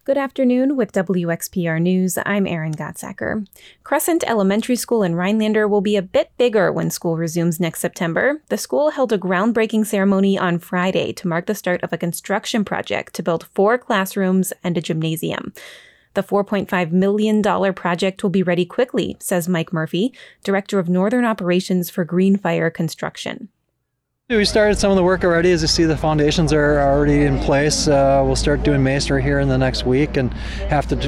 Good afternoon. With WXPR News, I'm Erin Gottsacker. Crescent Elementary School in Rhinelander will be a bit bigger when school resumes next September. The school held a groundbreaking ceremony on Friday to mark the start of a construction project to build 4 classrooms and a gymnasium. The $4.5 million project will be ready quickly, says Mike Murphy, Director of Northern Operations for Greenfire Construction. We started some of the work already. As you see, the foundations are already in place. We'll start doing masonry here in the next week and have to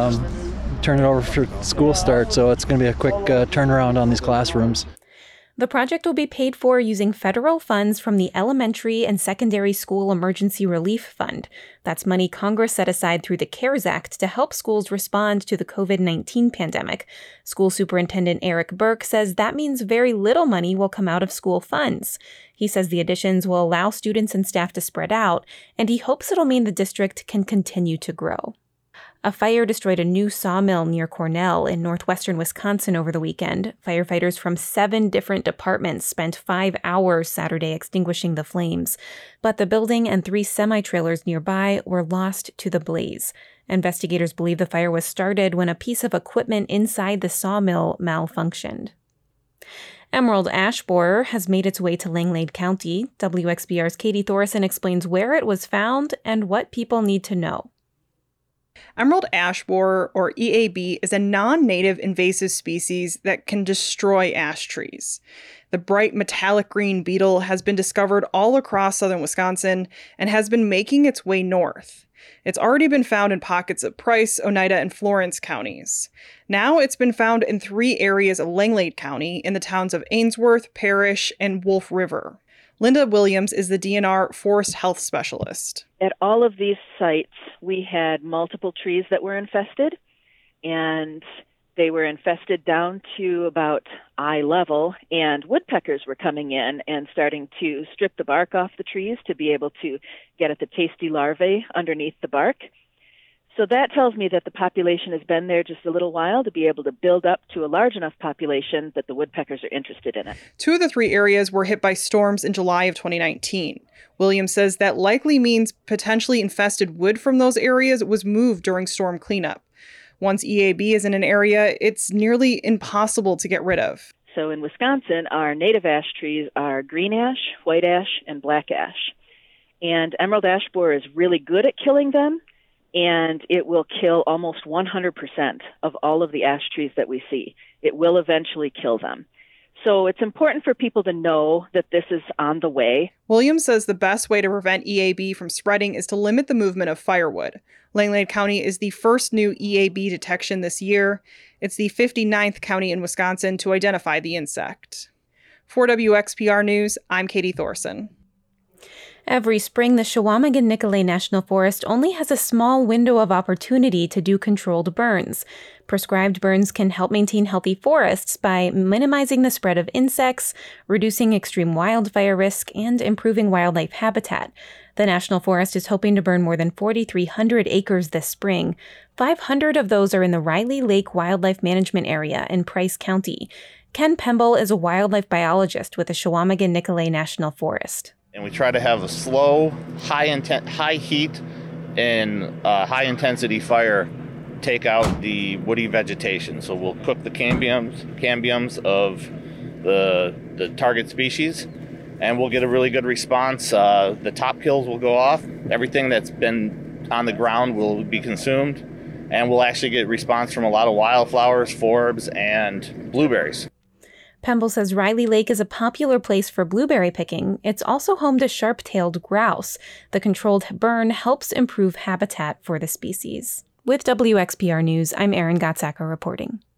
turn it over for school start. So it's going to be a quick turnaround on these classrooms. The project will be paid for using federal funds from the Elementary and Secondary School Emergency Relief Fund. That's money Congress set aside through the CARES Act to help schools respond to the COVID-19 pandemic. School Superintendent Eric Burke says that means very little money will come out of school funds. He says the additions will allow students and staff to spread out, and he hopes it'll mean the district can continue to grow. A fire destroyed a new sawmill near Cornell in northwestern Wisconsin over the weekend. Firefighters from 7 different departments spent 5 hours Saturday extinguishing the flames, but the building and 3 semi-trailers nearby were lost to the blaze. Investigators believe the fire was started when a piece of equipment inside the sawmill malfunctioned. Emerald ash borer has made its way to Langlade County. WXBR's Katie Thorson explains where it was found and what people need to know. Emerald ash borer, or EAB, is a non-native invasive species that can destroy ash trees. The bright metallic green beetle has been discovered all across southern Wisconsin and has been making its way north. It's already been found in pockets of Price, Oneida, and Florence counties. Now it's been found in 3 areas of Langlade County in the towns of Ainsworth, Parrish, and Wolf River. Linda Williams is the DNR Forest Health Specialist. At all of these sites, we had multiple trees that were infested, and they were infested down to about eye level, and woodpeckers were coming in and starting to strip the bark off the trees to be able to get at the tasty larvae underneath the bark. So that tells me that the population has been there just a little while to be able to build up to a large enough population that the woodpeckers are interested in it. 2 of the 3 areas were hit by storms in July of 2019. Williams says that likely means potentially infested wood from those areas was moved during storm cleanup. Once EAB is in an area, it's nearly impossible to get rid of. So in Wisconsin, our native ash trees are green ash, white ash, and black ash. And emerald ash borer is really good at killing them, and it will kill almost 100% of all of the ash trees that we see. It will eventually kill them. So it's important for people to know that this is on the way. Williams says the best way to prevent EAB from spreading is to limit the movement of firewood. Langlade County is the first new EAB detection this year. It's the 59th county in Wisconsin to identify the insect. For WXPR News, I'm Katie Thorson. Every spring, the Chequamegon-Nicolet National Forest only has a small window of opportunity to do controlled burns. Prescribed burns can help maintain healthy forests by minimizing the spread of insects, reducing extreme wildfire risk, and improving wildlife habitat. The National Forest is hoping to burn more than 4,300 acres this spring. 500 of those are in the Riley Lake Wildlife Management Area in Price County. Ken Pemble is a wildlife biologist with the Chequamegon-Nicolet National Forest. And we try to have a slow, high heat and high-intensity fire take out the woody vegetation. So we'll cook the cambiums of the target species, and we'll get a really good response. The top kills will go off. Everything that's been on the ground will be consumed, and we'll actually get response from a lot of wildflowers, forbs, and blueberries. Pemble says Riley Lake is a popular place for blueberry picking. It's also home to sharp-tailed grouse. The controlled burn helps improve habitat for the species. With WXPR News, I'm Erin Gottsacker reporting.